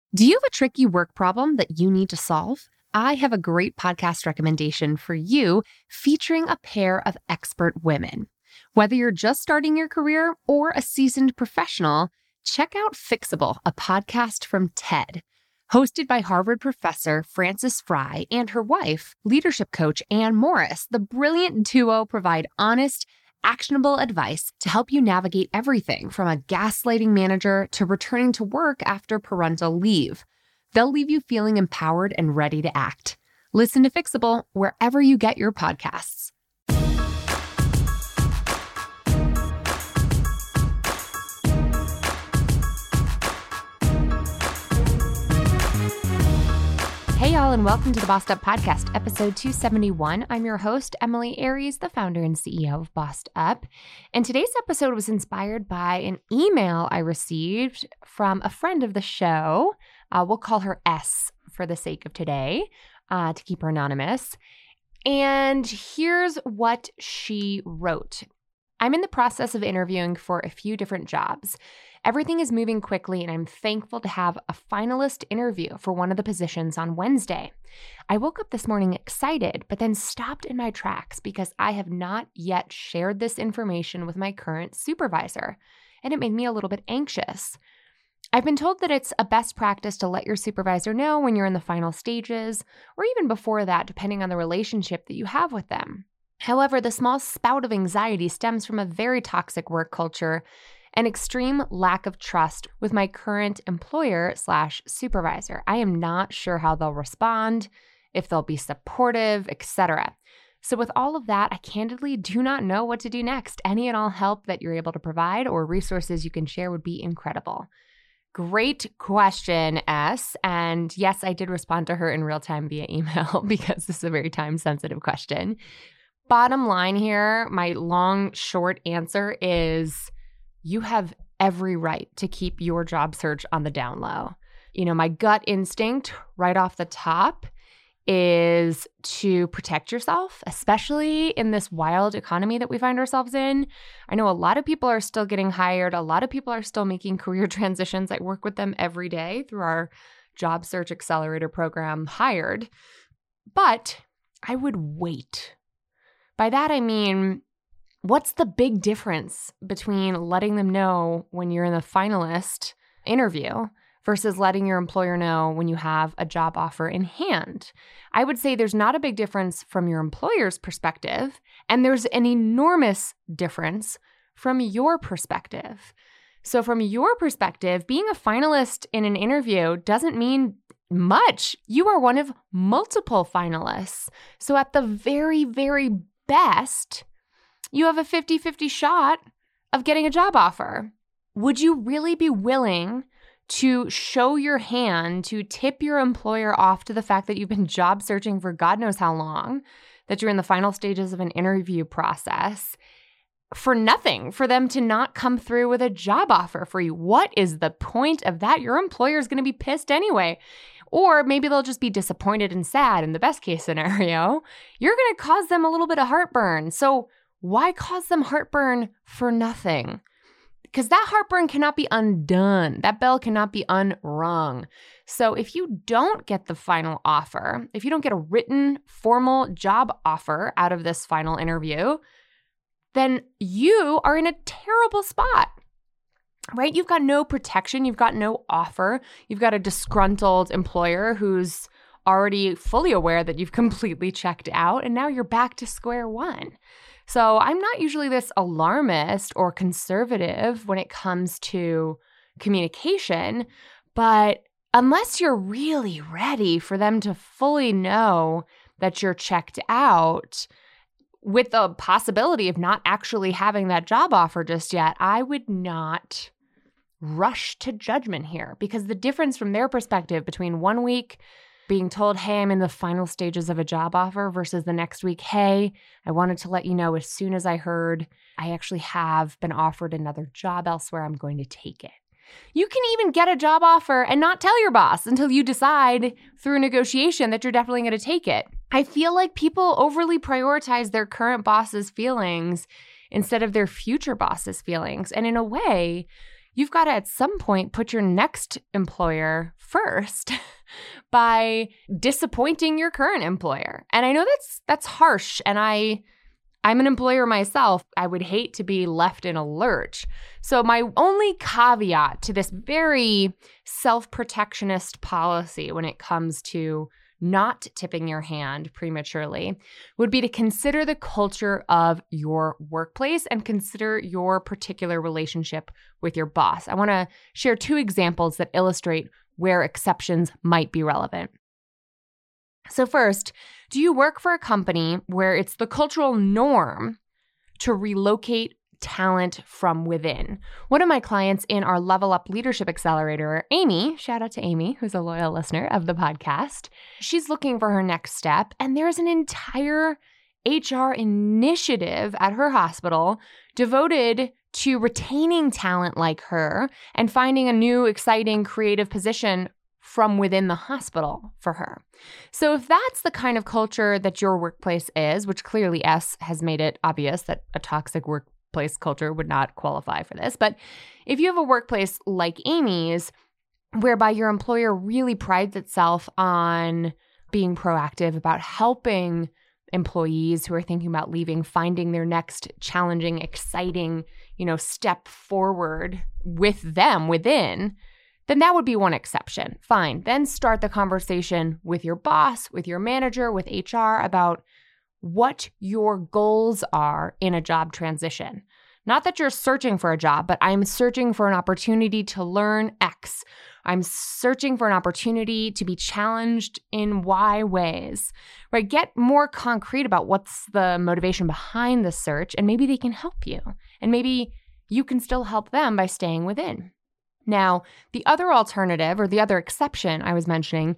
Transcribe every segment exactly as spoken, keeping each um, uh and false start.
Do you have a tricky work problem that you need to solve? I have a great podcast recommendation for you featuring a pair of expert women. Whether you're just starting your career or a seasoned professional, check out Fixable, a podcast from TED. Hosted by Harvard professor Frances Frei and her wife, leadership coach Anne Morris, the brilliant duo provide honest, actionable advice to help you navigate everything from a gaslighting manager to returning to work after parental leave. They'll leave you feeling empowered and ready to act. Listen to Fixable wherever you get your podcasts. Hey y'all, and welcome to the Bossed Up Podcast, episode two seventy-one. I'm your host, Emily Aries, the founder and C E O of Bossed Up. And today's episode was inspired by an email I received from a friend of the show. Uh, we'll call her S for the sake of today, uh, to keep her anonymous. And here's what she wrote. I'm in the process of interviewing for a few different jobs. Everything is moving quickly, and I'm thankful to have a finalist interview for one of the positions on Wednesday. I woke up this morning excited, but then stopped in my tracks because I have not yet shared this information with my current supervisor, and it made me a little bit anxious. I've been told that it's a best practice to let your supervisor know when you're in the final stages, or even before that, depending on the relationship that you have with them. However, the small spout of anxiety stems from a very toxic work culture and extreme lack of trust with my current employer slash supervisor. I am not sure how they'll respond, if they'll be supportive, et cetera. So with all of that, I candidly do not know what to do next. Any and all help that you're able to provide or resources you can share would be incredible. Great question, S. And yes, I did respond to her in real time via email because this is a very time-sensitive question. Bottom line here, my long, short answer is you have every right to keep your job search on the down low. You know, my gut instinct right off the top is to protect yourself, especially in this wild economy that we find ourselves in. I know a lot of people are still getting hired. A lot of people are still making career transitions. I work with them every day through our Job Search Accelerator program, Hired. But I would wait. By that, I mean, what's the big difference between letting them know when you're in the finalist interview versus letting your employer know when you have a job offer in hand? I would say there's not a big difference from your employer's perspective, and there's an enormous difference from your perspective. So from your perspective, being a finalist in an interview doesn't mean much. You are one of multiple finalists. So at the very, very best, you have a fifty-fifty shot of getting a job offer. Would you really be willing to show your hand, to tip your employer off to the fact that you've been job searching for God knows how long, that you're in the final stages of an interview process, for nothing, for them to not come through with a job offer for you? What is the point of that? Your employer is going to be pissed anyway. Or maybe they'll just be disappointed and sad in the best case scenario. You're going to cause them a little bit of heartburn. So why cause them heartburn for nothing? Because that heartburn cannot be undone. That bell cannot be unrung. So if you don't get the final offer, if you don't get a written formal job offer out of this final interview, then you are in a terrible spot, right? You've got no protection. You've got no offer. You've got a disgruntled employer who's already fully aware that you've completely checked out, and now you're back to square one. So I'm not usually this alarmist or conservative when it comes to communication, but unless you're really ready for them to fully know that you're checked out, with the possibility of not actually having that job offer just yet, I would not rush to judgment here, because the difference from their perspective between one week being told, hey, I'm in the final stages of a job offer, versus the next week, hey, I wanted to let you know as soon as I heard I actually have been offered another job elsewhere, I'm going to take it. You can even get a job offer and not tell your boss until you decide through a negotiation that you're definitely going to take it. I feel like people overly prioritize their current boss's feelings instead of their future boss's feelings. And in a way, you've got to at some point put your next employer first by disappointing your current employer. And I know that's that's harsh, and I I'm an employer myself. I would hate to be left in a lurch. So my only caveat to this very self-protectionist policy when it comes to not tipping your hand prematurely would be to consider the culture of your workplace and consider your particular relationship with your boss. I want to share two examples that illustrate where exceptions might be relevant. So first, do you work for a company where it's the cultural norm to relocate talent from within? One of my clients in our Level Up Leadership Accelerator, Amy, shout out to Amy, who's a loyal listener of the podcast, she's looking for her next step, and there's an entire H R initiative at her hospital devoted to retaining talent like her and finding a new, exciting, creative position from within the hospital for her. So if that's the kind of culture that your workplace is, which clearly S has made it obvious that a toxic workplace culture would not qualify for this, but if you have a workplace like Amy's, whereby your employer really prides itself on being proactive about helping employees who are thinking about leaving, finding their next challenging, exciting, you know, step forward with them within, then that would be one exception. Fine. Then start the conversation with your boss, with your manager, with H R about what your goals are in a job transition. Not that you're searching for a job, but I'm searching for an opportunity to learn X. I'm searching for an opportunity to be challenged in Y ways, right? Get more concrete about what's the motivation behind the search, and maybe they can help you. And maybe you can still help them by staying within. Now, the other alternative, or the other exception I was mentioning,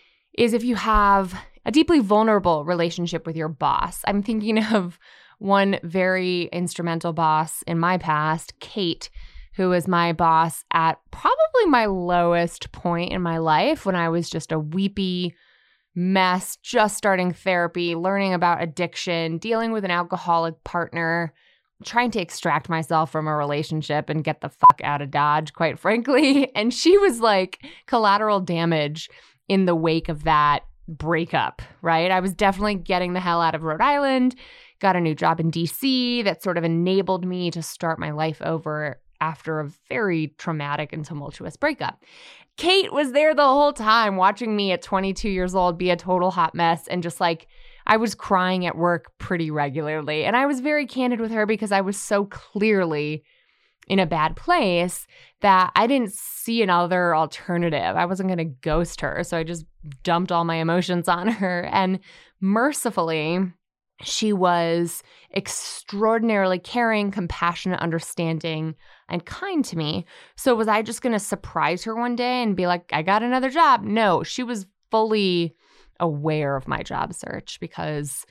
is if you have a deeply vulnerable relationship with your boss. I'm thinking of one very instrumental boss in my past, Kate, who was my boss at probably my lowest point in my life when I was just a weepy mess, just starting therapy, learning about addiction, dealing with an alcoholic partner, trying to extract myself from a relationship and get the fuck out of Dodge, quite frankly. And she was like collateral damage in the wake of that breakup, right? I was definitely getting the hell out of Rhode Island, got a new job in D C that sort of enabled me to start my life over after a very traumatic and tumultuous breakup. Kate was there the whole time watching me at twenty-two years old be a total hot mess, and just like I was crying at work pretty regularly. And I was very candid with her because I was so clearly in a bad place that I didn't see another alternative. I wasn't going to ghost her. So I just dumped all my emotions on her. And mercifully, she was extraordinarily caring, compassionate, understanding, and kind to me. So was I just going to surprise her one day and be like, I got another job? No, she was fully aware of my job search because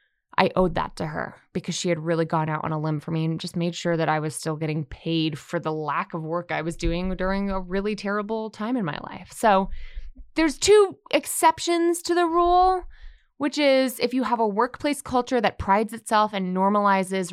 I owed that to her, because she had really gone out on a limb for me and just made sure that I was still getting paid for the lack of work I was doing during a really terrible time in my life. So there's two exceptions to the rule, which is if you have a workplace culture that prides itself and normalizes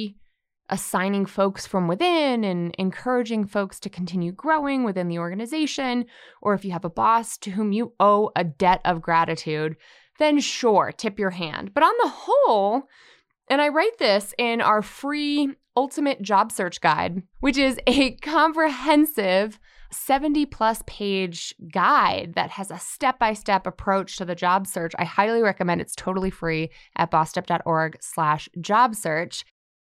reassigning folks from within and encouraging folks to continue growing within the organization, or if you have a boss to whom you owe a debt of gratitude, then sure, tip your hand. But on the whole, and I write this in our free Ultimate Job Search Guide, which is a comprehensive seventy plus page guide that has a step-by-step approach to the job search. I highly recommend. It's totally free at bossedup.org slash job search.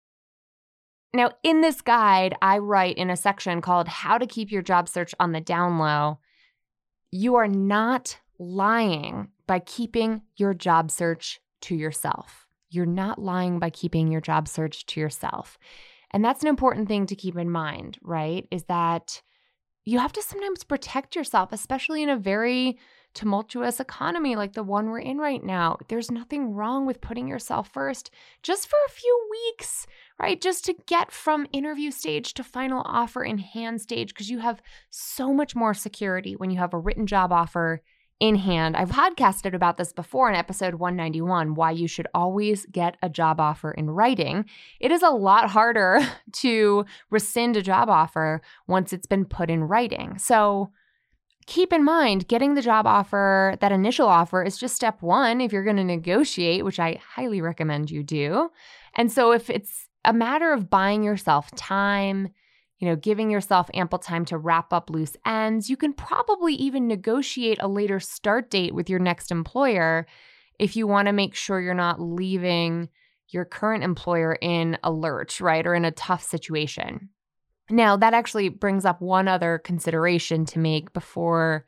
Now, in this guide, I write in a section called How to Keep Your Job Search on the Down Low. You are not lying by keeping your job search to yourself. You're not lying by keeping your job search to yourself. And that's an important thing to keep in mind, right? Is that you have to sometimes protect yourself, especially in a very tumultuous economy like the one we're in right now. There's nothing wrong with putting yourself first just for a few weeks, right? Just to get from interview stage to final offer in hand stage, because you have so much more security when you have a written job offer in hand. I've podcasted about this before in episode one ninety-one, why you should always get a job offer in writing. It is a lot harder to rescind a job offer once it's been put in writing. So keep in mind, getting the job offer, that initial offer, is just step one if you're going to negotiate, which I highly recommend you do. And so if it's a matter of buying yourself time, you know, giving yourself ample time to wrap up loose ends, you can probably even negotiate a later start date with your next employer if you want to make sure you're not leaving your current employer in a lurch, right, or in a tough situation. Now, that actually brings up one other consideration to make before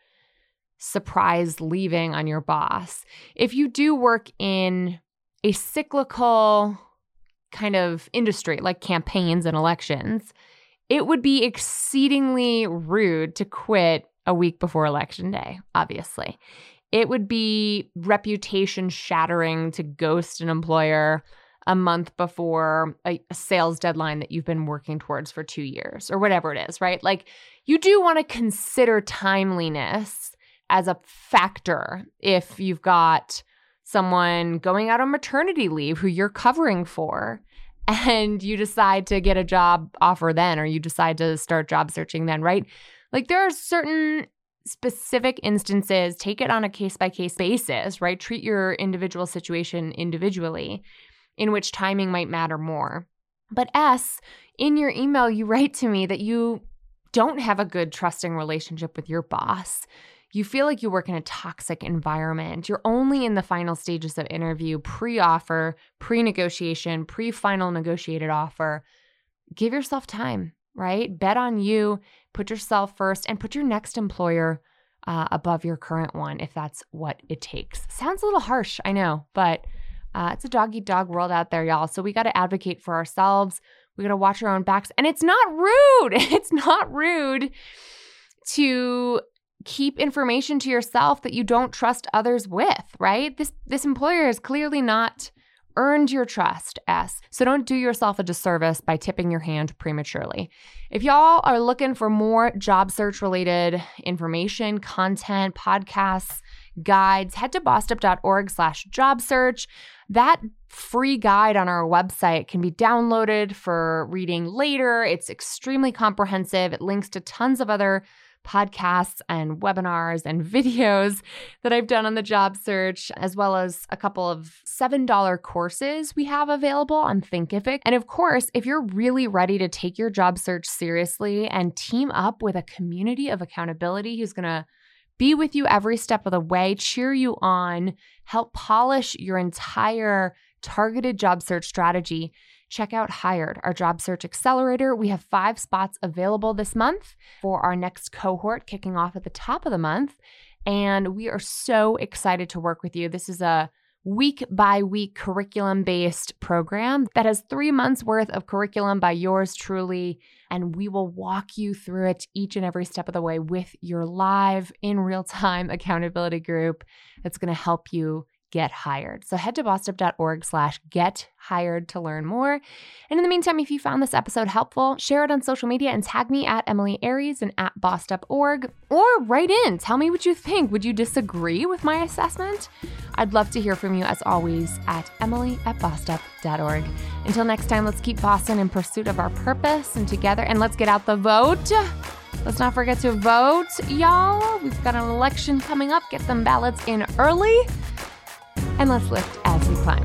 surprise leaving on your boss. If you do work in a cyclical kind of industry like campaigns and elections, it would be exceedingly rude to quit a week before election day, obviously. It would be reputation shattering to ghost an employer a month before a, a sales deadline that you've been working towards for two years or whatever it is, right? Like, you do want to consider timeliness as a factor if you've got someone going out on maternity leave who you're covering for, and you decide to get a job offer then, or you decide to start job searching then, right? Like, there are certain specific instances, take it on a case-by-case basis, right? Treat your individual situation individually, in which timing might matter more. But S, in your email, you write to me that you don't have a good, trusting relationship with your boss. You feel like you work in a toxic environment. You're only in the final stages of interview, pre-offer, pre-negotiation, pre-final negotiated offer. Give yourself time, right? Bet on you, put yourself first, and put your next employer uh, above your current one if that's what it takes. Sounds a little harsh, I know, but uh, it's a dog-eat-dog world out there, y'all. So we got to advocate for ourselves. We got to watch our own backs. And it's not rude. It's not rude to keep information to yourself that you don't trust others with, right? This this employer has clearly not earned your trust, S. So don't do yourself a disservice by tipping your hand prematurely. If y'all are looking for more job search related information, content, podcasts, guides, head to bossedup.org slash job search. That free guide on our website can be downloaded for reading later. It's extremely comprehensive. It links to tons of other podcasts and webinars and videos that I've done on the job search, as well as a couple of seven dollar courses we have available on Thinkific. And of course, if you're really ready to take your job search seriously and team up with a community of accountability who's going to be with you every step of the way, cheer you on, help polish your entire targeted job search strategy, check out Hired, our job search accelerator. We have five spots available this month for our next cohort kicking off at the top of the month. And we are so excited to work with you. This is a week by week curriculum based program that has three months worth of curriculum by yours truly. And we will walk you through it each and every step of the way with your live in real time accountability group that's going to help you get hired. So head to bossedup.org slash get hired to learn more. And in the meantime, if you found this episode helpful, share it on social media and tag me at Emily Aries and at bossed dot org, or write in. Tell me what you think. Would you disagree with my assessment? I'd love to hear from you, as always, at Emily at bossedup dot org. Until next time, let's keep bossing in pursuit of our purpose and together, and let's get out the vote. Let's not forget to vote, y'all. We've got an election coming up. Get them ballots in early. And let's lift as we climb.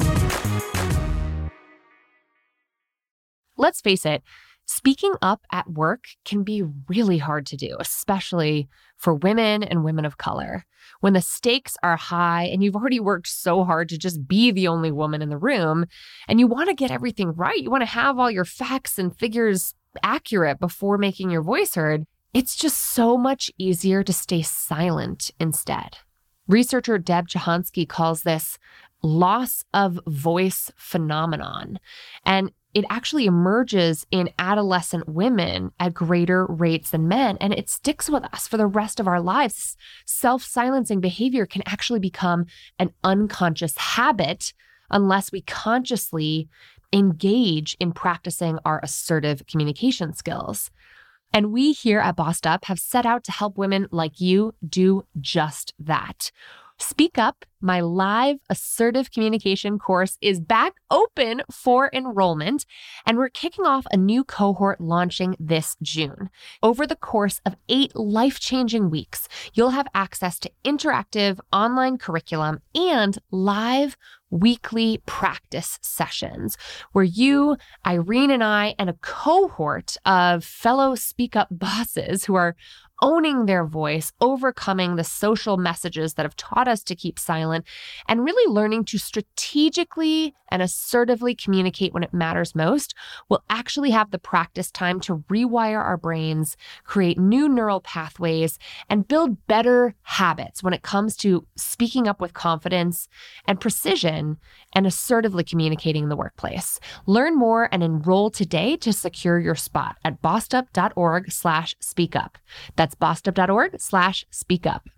Let's face it, speaking up at work can be really hard to do, especially for women and women of color. When the stakes are high and you've already worked so hard to just be the only woman in the room, and you want to get everything right, you want to have all your facts and figures accurate before making your voice heard, it's just so much easier to stay silent instead. Researcher Deb Jahansky calls this loss of voice phenomenon, and it actually emerges in adolescent women at greater rates than men, and it sticks with us for the rest of our lives. Self-silencing behavior can actually become an unconscious habit unless we consciously engage in practicing our assertive communication skills. And we here at Bossed Up have set out to help women like you do just that. Speak Up, my live assertive communication course, is back open for enrollment, and we're kicking off a new cohort launching this June. Over the course of eight life-changing weeks, you'll have access to interactive online curriculum and live weekly practice sessions where you, Irene, and I, and a cohort of fellow Speak Up bosses who are owning their voice, overcoming the social messages that have taught us to keep silent, and really learning to strategically and assertively communicate when it matters most, will actually have the practice time to rewire our brains, create new neural pathways, and build better habits when it comes to speaking up with confidence and precision and assertively communicating in the workplace. Learn more and enroll today to secure your spot at bossedup.org slash speak up. That's bossedup.org slash speak up.